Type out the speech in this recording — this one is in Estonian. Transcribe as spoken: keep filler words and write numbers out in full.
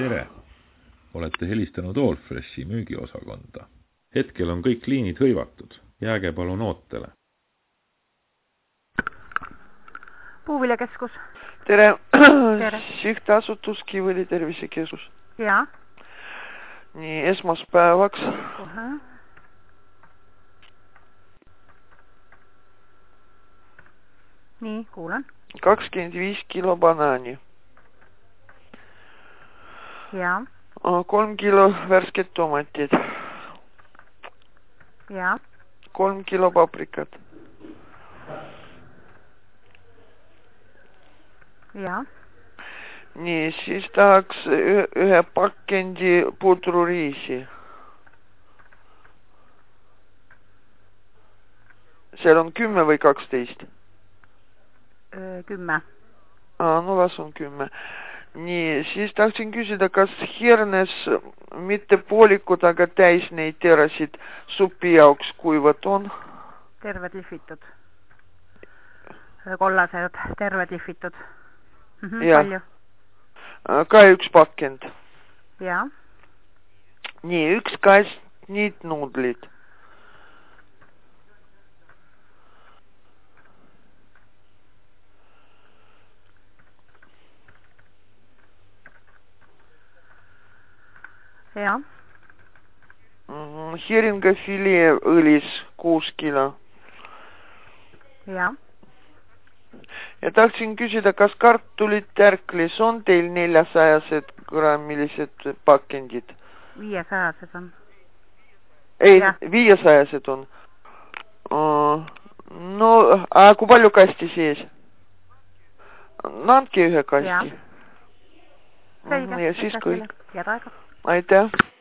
Tere! Olete helistanud Allfreshi müügiosakonda. Hetkel on kõik liinid hõivatud. Jääge palun ootele. Puuviljakeskus. Tere! Tere. Sihtasutus Kivõli tervisekeskus. Jaa. Nii, esmaspäevaks. Kohe. Nii, kuulen. kakskümmend viis kilo banaani. Jaa. kolm kilo värsked tomatid. Jaa. kolm kilo paprikat. Jaa. Nii, siis tahaks ühe pakendi pudruriisi. Seal on kümme või kaksteist? Kümme. Aa, no las on kümme. Nii, siis tahtsin küsida, kas hirnes mitte poolikud, aga täis neid terasid supi jaoks kuivad on? Terved lihvitud. Kollased, terved lihvitud. Mhm, ja. Palju? Ka üks pakend. Jaa. Nii, üks kast niitnuudlid. Jaa. Hiringafilee õlis kuus kilo. Jaa. Ja tahtsin küsida, kas kartulit tärklis on teil neljasajased grammilised pakendid? Viiesajased on. Ei, Ja. viiesajased on. No, aga kui palju kasti sees? No andke ühe kasti. Jaa. Selge. Ja siis kõik. Jääd aega. Aitäh.